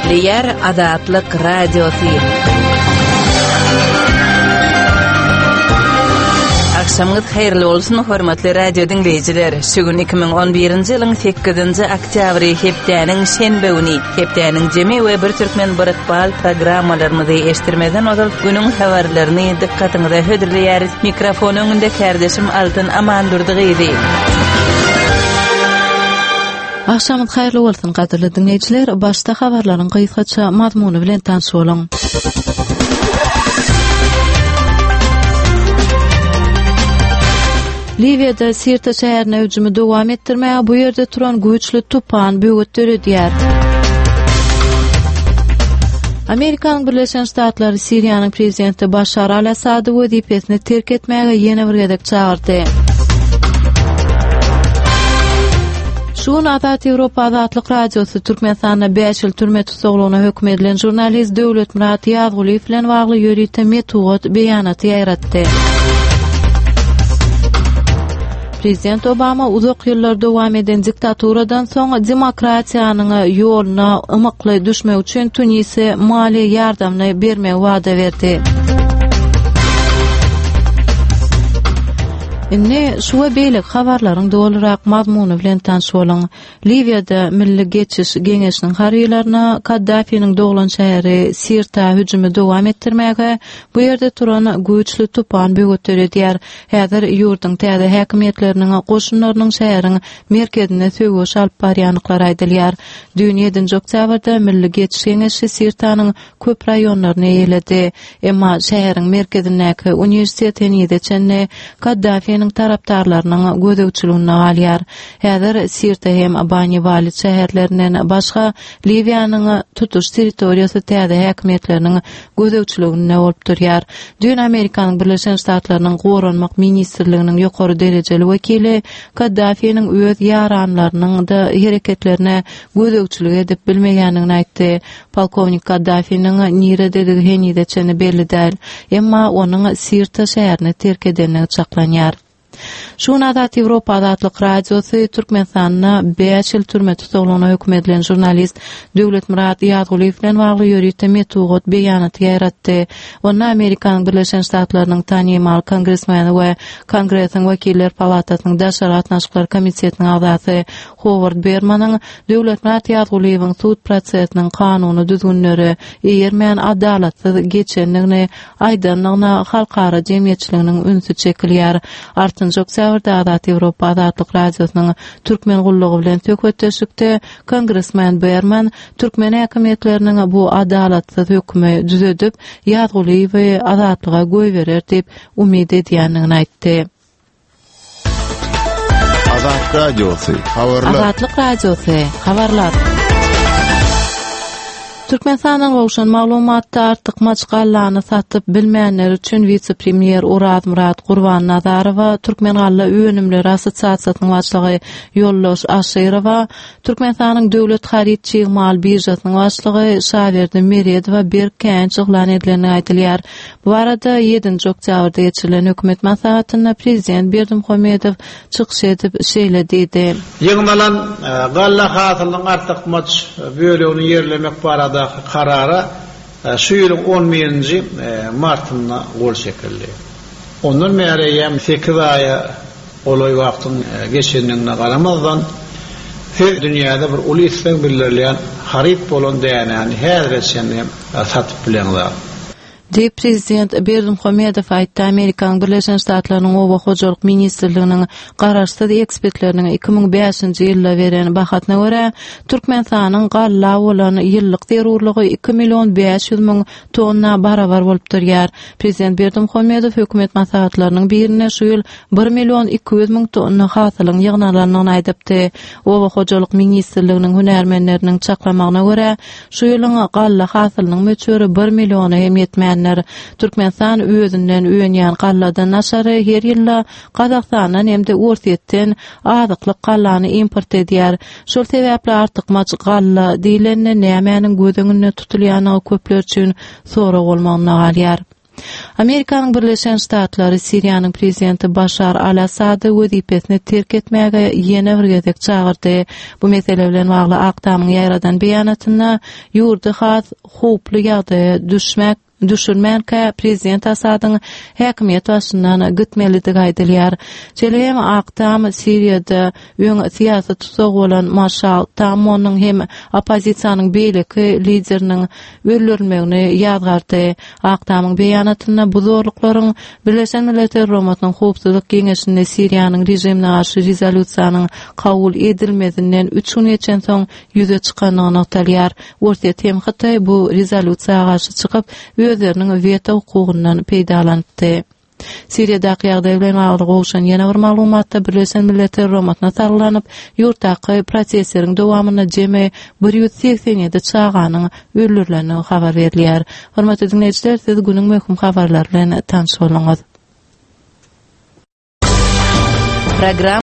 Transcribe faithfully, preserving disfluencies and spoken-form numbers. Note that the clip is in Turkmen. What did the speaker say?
Eşitliyer Azatlyk Radiosu. Akşamınız hayırlı olsun hormatly radio dinleyijiler. Şugün iki bin on birinji ýylyň sekizinji oktýabry hepdäniň şenbe güni, hepdäniň jemi we bir türkmen baratbal programmalaryny eşdirmeden ozal günüň habarlaryny dikkatiňize hödürleýäris. Mikrofon öňünde kardeşim Altyn Amandurdygy. Akşamınız hayırlı olsun gaderli dinleyijiler. Başta habarlaryň gysgaça mazmuny bilen tanış boluň. Livyada Sirte şäherine hüjumy dowam etdirmäge bu ýerde turan güýçli tupan böwetleri diýär. Amerikanyň Birleşen Ştatlary Siriýanyň prezidenti Başar al-Asady wezipesini terk etmäge ýene bir gedek çagyrdy. Şuň Azat Ýewropa Azatlyk Radiosu Türkmenistanda beş ýyl türme tutsagylygyna hökm edilen jurnalist Döwletmurat Ýazguliýew bilen bagly ýörite metod beýanaty ýaratdy. Prezident Obama uzak yıllar dowam eden diktaturadan soň demokratiýanyň ýoluna ymykly düşmek üçin Tunise mali ýardamny bermek wada berdi. Inne şuwa beýlik habarlaryň dolarak mazmuny bilen tanış boluň. Livyada Milli Geçiş Geňeşiniň harbiýlaryna Kaddafiň doglan şäheri Sirta hüjumy dowam etdirmäge bu ýerde turan güýçli tupan böwetleri diýär. Häzir ýurduň täze häkimetleriniň goşunlarynyň şäheriň merkezine söwüş alyp barýanlyklary aýdylýar. Dünýäden oktýabrda Milli Geçiş Geňeşi Sirtanyň köp raýonlaryny eýledi. Emma şäheriň merkezindäki uniwersitetini ýeteçenne Kaddafi taraptarlarynyň gözegçiligine alýar. Häzir Sirte hem Abani Valit şäherlerinden başga Livyanyň tutuş territoriýasy täze häkimetleriniň gözegçiligine bolup durýar. Dün Amerikanyň Birleşen Ştatlarynyň Goranmak ministrliginiň ýokary derejeli wekili Kaddafiň öz ýaranlarynyň da hereketlerine gözegçilik edip bilmeýändigini aýtdy. Polkownik Kaddafiň nirede henide çeni belli däl, emma onuň Sirte şäherini terk edenligi çaklanýar. Şuň Azat Ýewropa Azatlyk Radiosu Türkmenistanda beş ýyl türme tutsagylygyna hökm edilen jurnalist Döwletmurat Ýazguliýew bilen bagly ýörite metod beýanaty ýaratdy. Onu Amerikanyň Birleşen Ştatlarynyň tanýymal kongresmeni we Kongresiň Wekiller Palatasynyň daşary atnaşyklar komitetiniň agzasy Howard Bermanyň Döwletmurat Ýazguliýewiň sud prosesiniň kanuny düzgünleri eýermän adalatsyz geçenligini aýdanlygyna halkara jemgyýetçiliginiň ünsü çekilýär. Artynjy oktýabrda Azat Ýewropa Azatlyk Radiosynyň türkmen gullugy bilen söhbetleşikde Kongresmen Berman türkmen häkimetleriniň bu adalatsyz hökümi düzedip Ýazguliýew we azatlyga goý berer diýip umyd edýändigini aýtdy. Azat Radiosu habarlar. Azatlyk Radiosu habarlar. Türkmenistanyň gowşan maglumatda artyk maçgallany satyp bilmeýänler üçin vice-premier Uraz Murat Gurban Nazarowa, Türkmen Galla Önümler Assosiasiýasynyň başlygy Ýoldaş Aşyrowa, Türkmenistanyň döwlet haritçi mal birjasynyň başlygy Şawerdi Meredowa bir kän çylan edilen aýdylýar. Bu arada ýedinji oktýabrda geçirilen hökümet maslahatynda prezident Berdimuhamedow çykyş edip şeýle dedi. Ýygnalan Galla hasylynyň artyk maç bölegini ýerlemek barada karara şu ýylyň on birinji martynda gol çekildi. Ondan beri ýem sekiz aýa olay wagtyň geçenligine garamazdan her dünýäde bir uly istek bildirilýän harit bolan däýäni häzir sen satyp bilenler. Diýip prezident Berdimuhamedow aýtdy. Amerikanyň Birleşen Ştatlarynyň Oba hojalyk ministrliginiň garaşsyz ekspertleriniň iki ming beşinji ýylda beren bahatyna görä Türkmenistanyň galla bolan ýyllyk zerurlygy iki million beş ýüz miň tonna barabar bolup durýar. Prezident Berdimuhamedow hökümet maslahatlarynyň birine şu ýyl bir million iki ýüz miň tonna hasylyň ýygnalanyny aýdypdy. Oba hojalyk ministrliginiň hünärmenleriniň çaklamagyna görä şu ýylyň galla hasylynyň möçüri bir million hem ýetmän. Türkmenistan özünden öýenýän galladan aşary her ýylla Kazakstandan hemde Orsetden azyklyk gallany import edýär. Şol sebäple artyk maç galla diýilende nämäniň gözüňde tutulýanyny köpler üçin sorak bolmagyna galýar. Amerikanyň Birleşen Ştatlary Siriýanyň prezidenti Başar al-Assady wezipesini terk etmäge ýene bir gezek çagyrdy. Bu mesele bilen bagly Akdamyň ýaradan beýanatyna ýurdy has howply ýagdaýa düşmek düşürmänkä prezident Asadyň häkimiýet başyndan gitmelidigi aýdylýar. Çelem Akdam Siriýada öň siýasy tutsak bolan Marşal Tamonyň hem opozisiýanyň beýleki lideriniň öldürilmegini ýazgardy. Akdamyň beýanatyna bu zorluklaryň Birleşen Milletler Romatynyň howpsuzlyk geňeşinde Siriýanyň rejimine garşy rezolýusiýanyň kabul edilmedinden üç gün geçen soň ýüze çykanlygyny noktalýar. Orta tem Hytaý bu rezolýusiýaga garşy çykyp özlerinin veto hukugundan peýdalandy. Siriýadaky ýagdaý bilen bagly gowşan ýene bir maglumatda Birleşen Milletler Romatyna sarlanyp, ýurtdaky proseslerin dowamyna jeme bir ýüz seksen ýedi çağanyň öldürilenini habar berilýär. Hormatly dinleýijiler, siz günüň möhüm habarlary bilen tanış boluňuz. Program